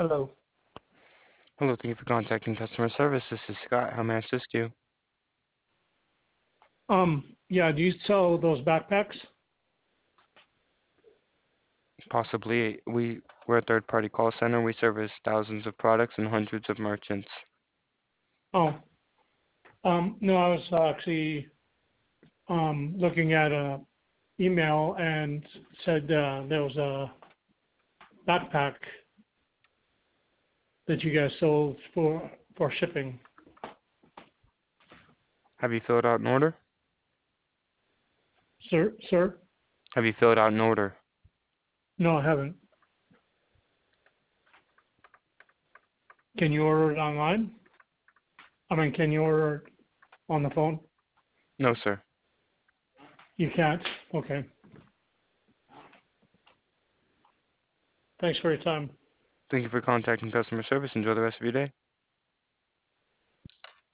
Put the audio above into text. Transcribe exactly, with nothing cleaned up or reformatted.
Hello. Hello, thank you for contacting customer service. This is Scott. How may I assist you? Um, yeah, do you sell those backpacks? Possibly, we we're a third-party call center. We service thousands of products and hundreds of merchants. Oh, um, no, I was actually um, looking at a email and said uh, there was a backpack that you guys sold for for shipping. Have you filled out an order? Sir, sir? Have you filled out an order? No, I haven't. Can you order it online? I mean, can you order it on the phone? No, sir. You can't. Okay. Thanks for your time. Thank you for contacting customer service. Enjoy the rest of your day.